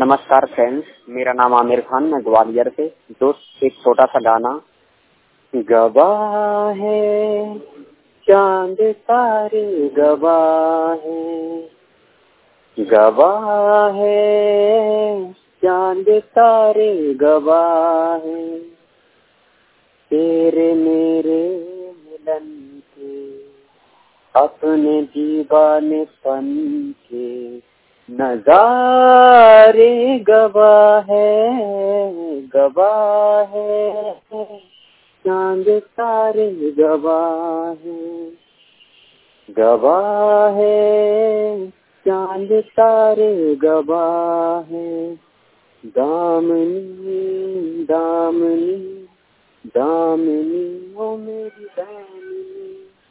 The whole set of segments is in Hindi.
नमस्कार फ्रेंड्स, मेरा नाम आमिर खान, मैं ग्वालियर से। दोस्त एक छोटा सा गाना। गवाह है चांद तारे, गवाह है, गवाह है चांद तारे, गवाह है तेरे मेरे मिलन के, अपने दीवानेपन के नजारे, गवाह है, गवाह है चांद तारे, गवाह है, गवाह है चांद तारे, गवाह है दामनी दामनी दामनी ओ मेरी दामनी,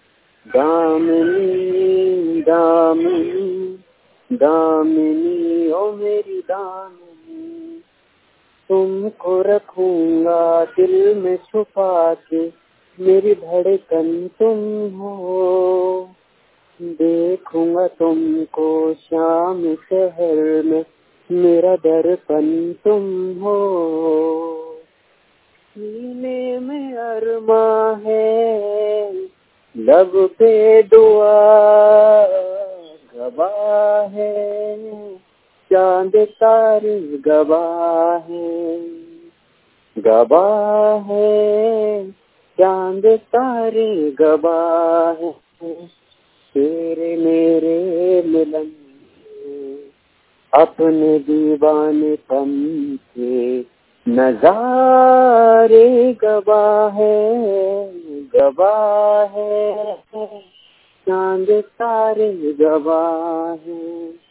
दामनी दामनी दामिनी ओ मेरी दामिनी। तुमको रखूंगा दिल में छुपा के, मेरी धड़कन तुम हो। देखूंगा तुमको शाम शहर में, मेरा दर्पण तुम हो। सीने में अरमा है, लब पे दुआ, गवाह है चांद तारे, गवाह है, गवाह है चांद तारे, गवाह है तेरे मेरे मिलन के, अपने दीवानेपन के नजारे, गवाह है, गवाह है चांद तारे, गवाह है।